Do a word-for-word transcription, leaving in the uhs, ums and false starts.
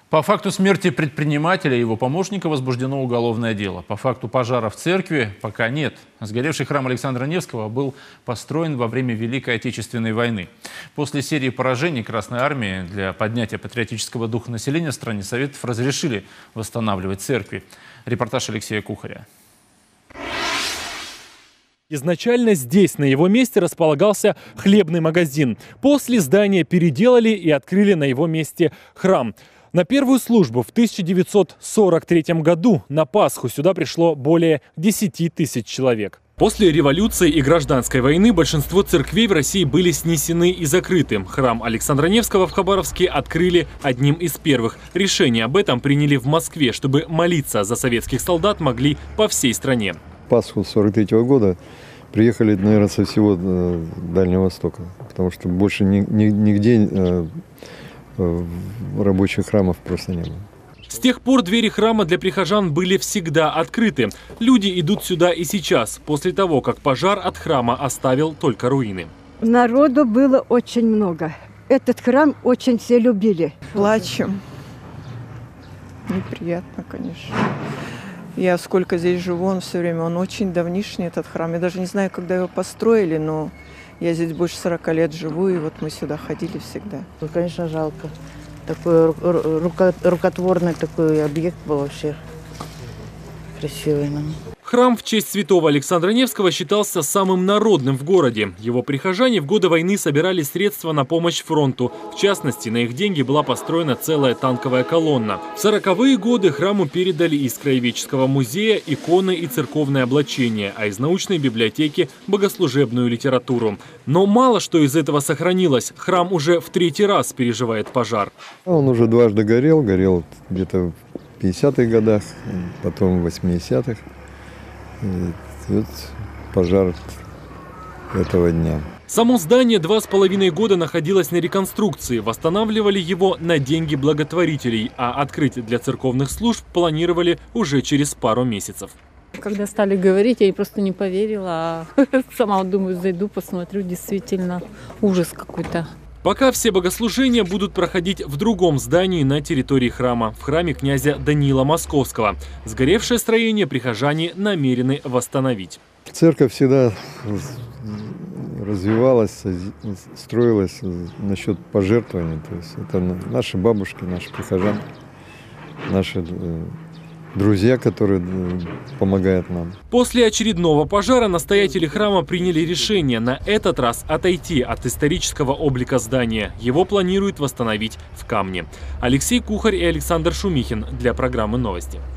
По факту смерти предпринимателя и его помощника возбуждено уголовное дело. По факту пожара в церкви пока нет. Сгоревший храм Александра Невского был построен во время Великой Отечественной войны. После серии поражений Красной Армии для поднятия патриотического духа населения в стране Советов разрешили восстанавливать церкви. Репортаж Алексея Кухаря. Изначально здесь, на его месте, располагался хлебный магазин. После здание переделали и открыли на его месте храм. На первую службу в тысяча девятьсот сорок третьем году на Пасху сюда пришло более десяти тысяч человек. После революции и гражданской войны большинство церквей в России были снесены и закрыты. Храм Александра Невского в Хабаровске открыли одним из первых. Решение об этом приняли в Москве, чтобы молиться за советских солдат могли по всей стране. Пасху сорок третьего года приехали, наверное, со всего Дальнего Востока, потому что больше нигде рабочих храмов просто не было. С тех пор двери храма для прихожан были всегда открыты. Люди идут сюда и сейчас, после того, как пожар от храма оставил только руины. Народу было очень много. Этот храм очень все любили. Плачем. Неприятно, конечно. Я сколько здесь живу, он все время, он очень давнишний, этот храм. Я даже не знаю, когда его построили, но я здесь больше сорока лет живу, и вот мы сюда ходили всегда. Ну, конечно, жалко. Такой руко рукотворный такой объект был вообще красивый. Храм в честь святого Александра Невского считался самым народным в городе. Его прихожане в годы войны собирали средства на помощь фронту. В частности, на их деньги была построена целая танковая колонна. В сороковые годы храму передали из краеведческого музея иконы и церковное облачение, а из научной библиотеки – богослужебную литературу. Но мало что из этого сохранилось. Храм уже в третий раз переживает пожар. Он уже дважды горел, горел где-то в пятидесятых годах, потом в восьмидесятых. И вот пожар этого дня. Само здание два с половиной года находилось на реконструкции. Восстанавливали его на деньги благотворителей, а открыть для церковных служб планировали уже через пару месяцев. Когда стали говорить, я просто не поверила. А сама думаю, зайду, посмотрю, действительно ужас какой-то. Пока все богослужения будут проходить в другом здании на территории храма, в храме князя Даниила Московского. Сгоревшее строение прихожане намерены восстановить. Церковь всегда развивалась, строилась насчет пожертвований. То есть это наши бабушки, наши прихожане, наши друзья, которые помогают нам. После очередного пожара настоятели храма приняли решение на этот раз отойти от исторического облика здания. Его планируют восстановить в камне. Алексей Кухарь и Александр Шумихин для программы «Новости».